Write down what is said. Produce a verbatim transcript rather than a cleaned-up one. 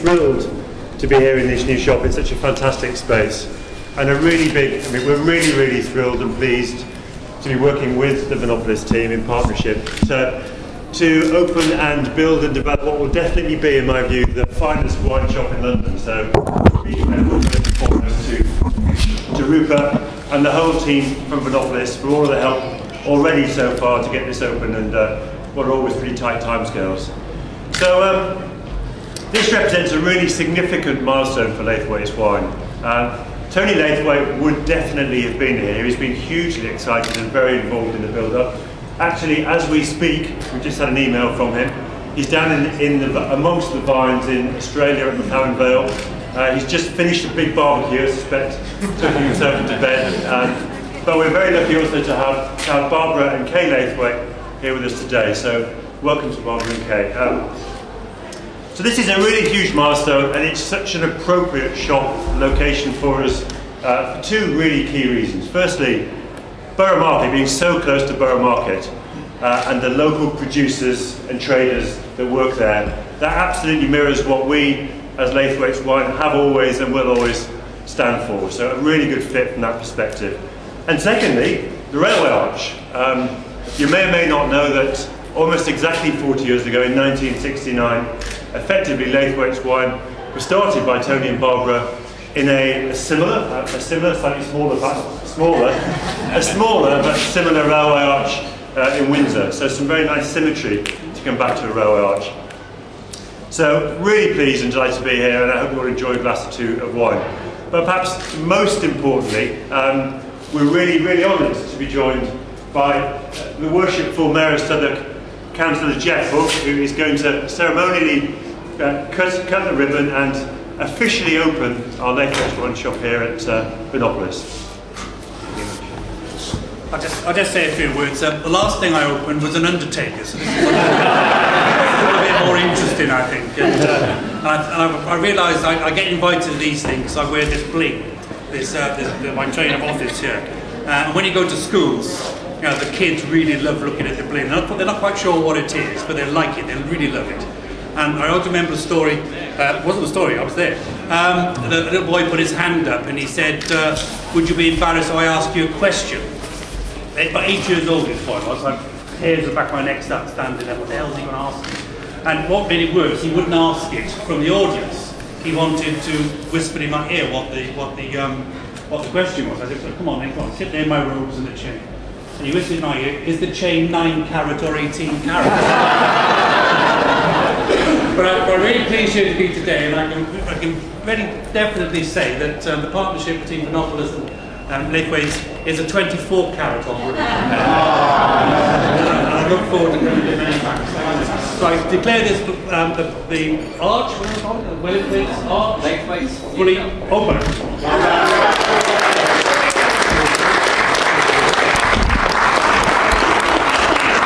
thrilled to be here in this new shop in such a fantastic space, and a really big, I mean, we're really, really thrilled and pleased to be working with the Vinopolis team in partnership to, to open and build and develop what will definitely be, in my view, the finest wine shop in London. So, really looking forward to, to Rupert and the whole team from Vinopolis for all of the help already so far to get this open, and uh, what are always pretty tight timescales. So um, this represents a really significant milestone for Laithwaite's wine. Uh, Tony Laithwaite would definitely have been here. He's been hugely excited and very involved in the build-up. Actually, as we speak, we just had an email from him. He's down in, in the, amongst the vines in Australia at McLaren Vale. Uh, he's just finished a big barbecue, I suspect, took himself into bed. Um, but we're very lucky also to have, to have Barbara and Kay Laithwaite here with us today. So welcome to Barbara and Kay. Um, so this is a really huge milestone, and it's such an appropriate shop location for us uh, for two really key reasons. Firstly, Borough Market being so close to Borough Market uh, and the local producers and traders that work there, that absolutely mirrors what we as Laithwaite's Wine have always and will always stand for. So a really good fit from that perspective. And secondly, the railway arch. Um, you may or may not know that almost exactly forty years ago, in nineteen sixty-nine, effectively Laithwaite's Wine was started by Tony and Barbara in a, a similar, a, a similar, slightly smaller, smaller, a smaller but similar railway arch uh, in Windsor. So some very nice symmetry to come back to a railway arch. So really pleased and delighted to be here, and I hope you'll enjoy a glass or two of wine. But perhaps most importantly, um, we're really, really honoured to be joined by uh, the worshipful Mayor of Southwark, Councillor Jeff Hook, who is going to ceremonially uh, cut, cut the ribbon and officially open our Laithwaite's Wine shop here at uh, Vinopolis. I'll just, I'll just say a few words. Uh, the last thing I opened was an undertaker, so this is a little bit more interesting, I think. And, uh, and I, and I, I realise I, I get invited to these things, I wear this bling, this, uh, this the, my train of office here. Uh, and when you go to schools, you know, the kids really love looking at the bling. They're not, they're not quite sure what it is, but they like it, they really love it. And I also remember a story, uh, it wasn't a story, I was there. Um, the little boy put his hand up and he said, uh, would you be embarrassed if I ask you a question? About eight years old this boy was, like hairs at the back of my neck started standing there, what the hell is he going to ask me? And what made it worse, he wouldn't ask it from the audience. He wanted to whisper in my ear what the, what the, um, what the question was. I said, come on then, come on, sit there in my robes and the chain. And he whispered in my ear, is the chain nine carat or eighteen carat? But I'm, I'm really pleased here to be today, and I can, I can very definitely say that um, the partnership between Vinopolis and um, Laithwaite's is a twenty-four carat offering. And I look forward to going to many thanks. So I declare this, um, the, the arch, what is it called? The Laithwaite's arch? Laithwaite's fully open.